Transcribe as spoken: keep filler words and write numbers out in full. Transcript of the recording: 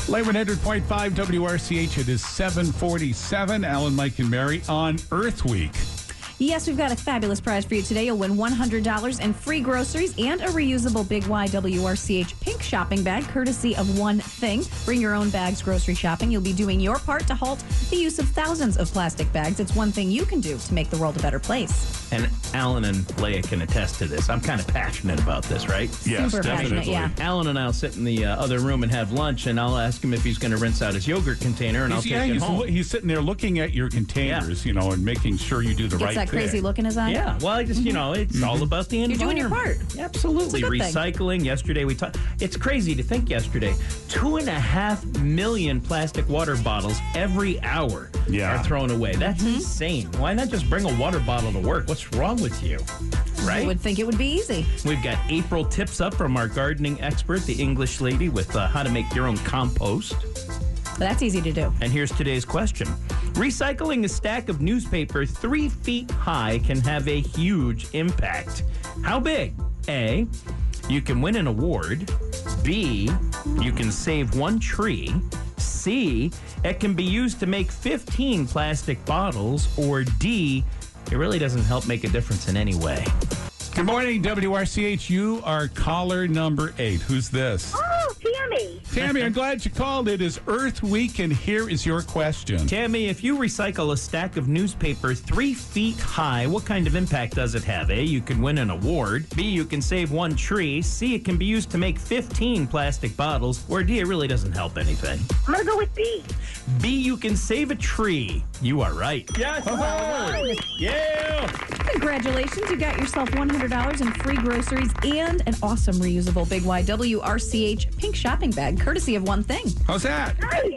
Live one hundred point five W R C H. It is seven forty-seven. Alan, Mike, and Mary on Earth Week. Yes, we've got a fabulous prize for you today. You'll win one hundred dollars in free groceries and a reusable Big Y W R C H pink shopping bag, courtesy of One Thing. Bring your own bags grocery shopping. You'll be doing your part to halt the use of thousands of plastic bags. It's one thing you can do to make the world a better place. And Alan and Leia can attest to this. I'm kind of passionate about this, right? Yes, Super passionate, definitely. yeah. Alan and I will sit in the uh, other room and have lunch, and I'll ask him if he's going to rinse out his yogurt container, and I'll He's, take yeah, it he's, home. lo- he's sitting there looking at your containers, you know, and making sure you do the Gets right that thing. crazy look in his eye. Yeah, well, I just, you know, it's all about the You're environment. doing your part. Absolutely. It's a good thing. Recycling. Yesterday we talked. It's crazy to think yesterday, two and a half million plastic water bottles every hour Yeah. are thrown away. That's insane. Why not just bring a water bottle to work? What's wrong with you? Right? I would think it would be easy. We've got April tips up from our gardening expert, the English lady, with uh, how to make your own compost. But that's easy to do. And here's today's question. Recycling a stack of newspaper three feet high can have a huge impact. How big? A, you can win an award. B, you can save one tree. C, it can be used to make fifteen plastic bottles. Or D, it really doesn't help make a difference in any way. Good morning, W R C H. You are caller number eight. Who's this? Oh, Tammy. Tammy, I'm glad you called. It is Earth Week, and here is your question. Tammy, if you recycle a stack of newspaper three feet high, what kind of impact does it have? A, you can win an award. B, you can save one tree. C, it can be used to make fifteen plastic bottles. Or D, it really doesn't help anything. I'm going to go with B. B, you can save a tree. You are right. Yes! Yeah! Congratulations, you got yourself one hundred dollars in free groceries and an awesome reusable Big Y W R C H pink shopping bag, courtesy of One Thing. How's that? Nice.